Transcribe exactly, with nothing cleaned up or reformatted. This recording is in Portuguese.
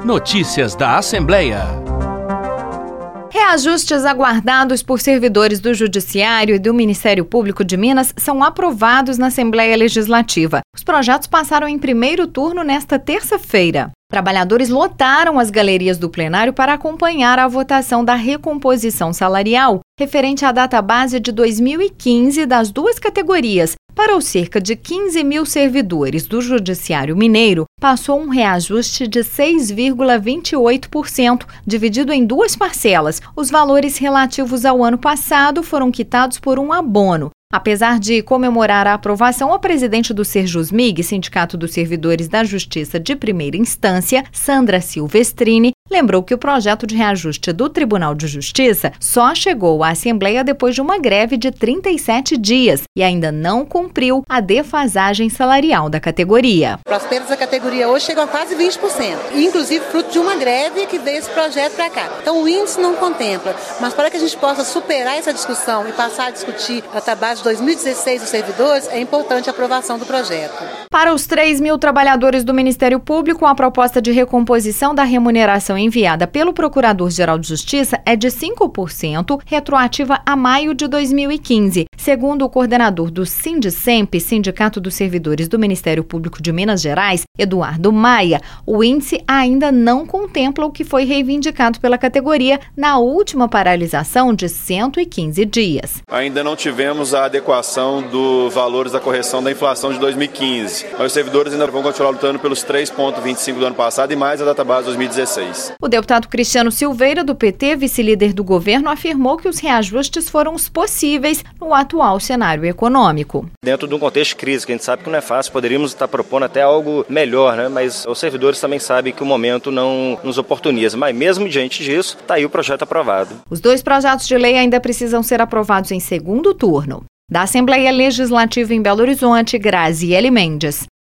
Notícias da Assembleia. Reajustes aguardados por servidores do Judiciário e do Ministério Público de Minas são aprovados na Assembleia Legislativa. Os projetos passaram em primeiro turno nesta terça-feira. Trabalhadores lotaram as galerias do plenário para acompanhar a votação da recomposição salarial referente à database de dois mil e quinze das duas categorias. Para os cerca de quinze mil servidores do Judiciário Mineiro, passou um reajuste de seis vírgula vinte e oito por cento, dividido em duas parcelas. Os valores relativos ao ano passado foram quitados por um abono. Apesar de comemorar a aprovação, a presidente do Serjusmig, Sindicato dos Servidores da Justiça de Primeira Instância, Sandra Silvestrini, lembrou que o projeto de reajuste do Tribunal de Justiça só chegou à Assembleia depois de uma greve de trinta e sete dias e ainda não cumpriu a defasagem salarial da categoria. As perdas da categoria hoje chegam a quase vinte por cento, inclusive fruto de uma greve que veio esse projeto para cá. Então o índice não contempla, mas para que a gente possa superar essa discussão e passar a discutir a database de dois mil e dezesseis dos servidores, é importante a aprovação do projeto. Para os três mil trabalhadores do Ministério Público, a proposta de recomposição da remuneração enviada pelo Procurador-Geral de Justiça é de cinco por cento, retroativa a maio de dois mil e quinze. Segundo o coordenador do Sindicemp, Sindicato dos Servidores do Ministério Público de Minas Gerais, Eduardo Maia, o índice ainda não contempla o que foi reivindicado pela categoria na última paralisação de cento e quinze dias. Ainda não tivemos a adequação dos valores da correção da inflação de dois mil e quinze. Mas os servidores ainda vão continuar lutando pelos três vírgula vinte e cinco do ano passado e mais a database de dois mil e dezesseis. O deputado Cristiano Silveira, do P T, vice-líder do governo, afirmou que os reajustes foram os possíveis no atual cenário econômico. Dentro de um contexto de crise, que a gente sabe que não é fácil, poderíamos estar propondo até algo melhor, né? Mas os servidores também sabem que o momento não nos oportuniza. Mas mesmo diante disso, está aí o projeto aprovado. Os dois projetos de lei ainda precisam ser aprovados em segundo turno. Da Assembleia Legislativa em Belo Horizonte, Graziele Mendes.